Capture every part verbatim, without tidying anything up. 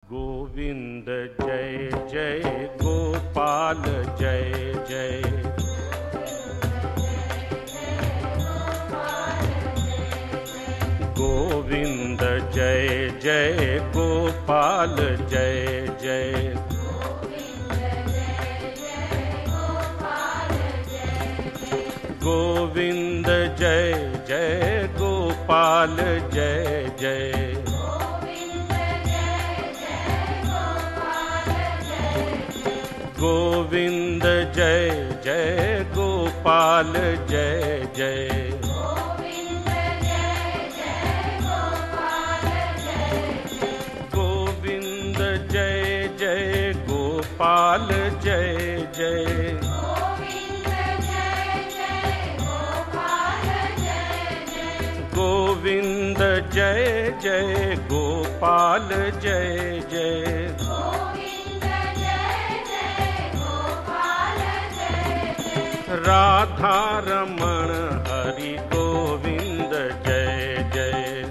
गोविंद जय जय गोपाल जय जय। गोविंद जय जय गोपाल जय जय। गोविंद जय जय गोपाल जय जय। गोविंद जय जय गोपाल जय जय। गोविंद जय जय गोपाल जय जय। गोविंद जय जय गोपाल जय जय। राधा रमण हरि गोविंद जय जय।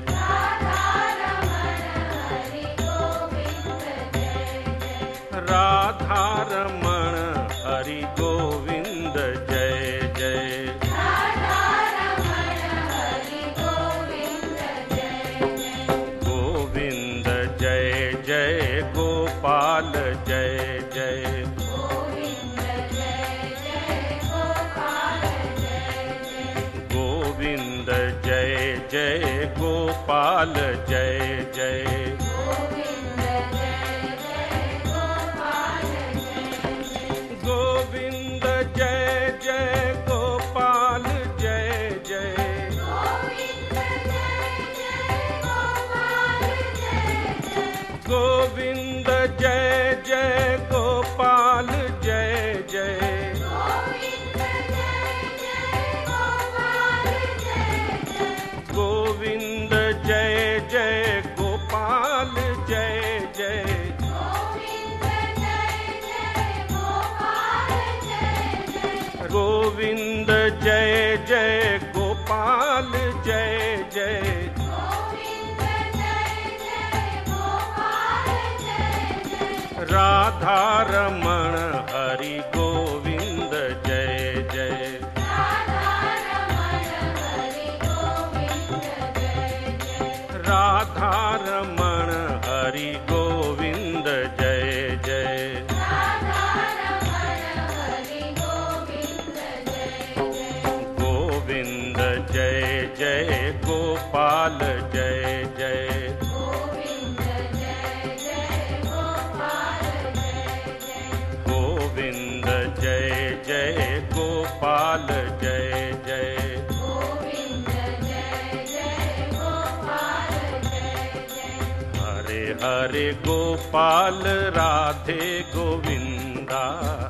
राधा रमण हरि गोविंद जय जय। गोविंद जय जय गोपाल जय जय। गोविंद जय जय गोपाल जय जय। गोविंद जय जय गोपाल जय जय। गोविंद जय जय गोपाल जय जय। गोविंद जय जय गोपाल जय जय। गोविंद जय जय गोपाल जय जय। राधा रमण हरि गोविंद जय जय। राधा रमण हरि गोविंद जय जय। गोविंद जय जय गोपाल जय जय। गोविंद जय जय गोपाल जय जय। हरे हरे गोपाल राधे गोविंदा।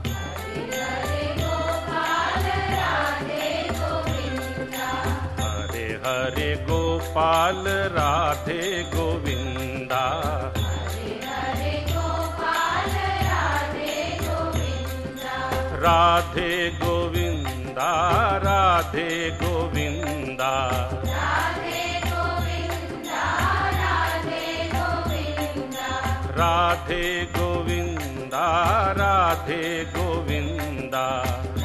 हरे हरे गोपाल राधे गोविंदा। राधे गोविंदा राधे गोविंदा। राधे गोविंदा राधे गोविंदा।